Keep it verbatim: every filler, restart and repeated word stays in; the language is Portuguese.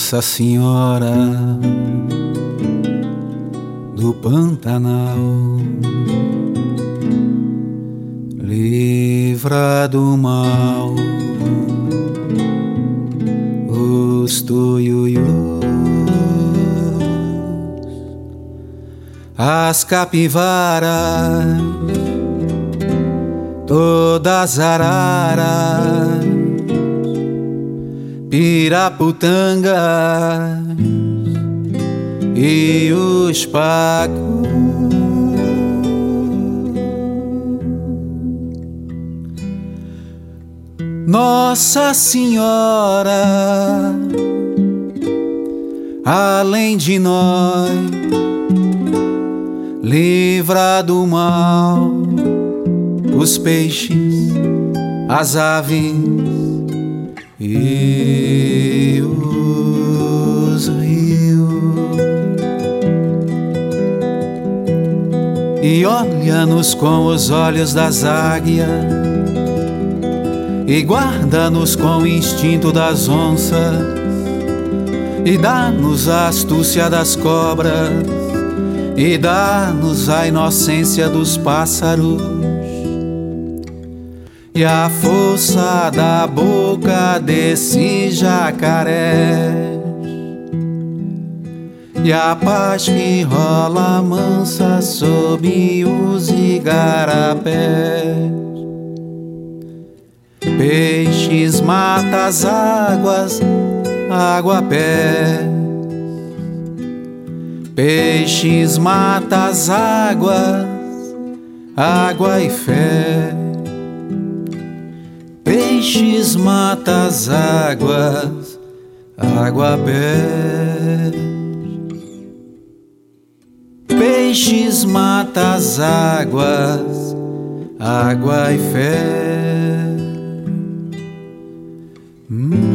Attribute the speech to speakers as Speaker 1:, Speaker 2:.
Speaker 1: Nossa Senhora do Pantanal, livra do mal os tuiuius, as capivaras, todas araras, piraputangas e os pacos. Nossa Senhora, além de nós, livra do mal os peixes, as aves e os rios. E olha-nos com os olhos das águias, e guarda-nos com o instinto das onças, e dá-nos a astúcia das cobras, e dá-nos a inocência dos pássaros, e a força da boca desse jacaré, e a paz que rola mansa sob os igarapés. Peixes, matas, águas, água-pé. Peixes, matas, águas, água e fé. Peixes, matas, águas, água-pé. Peixes, matas, águas, água e fé. Hum.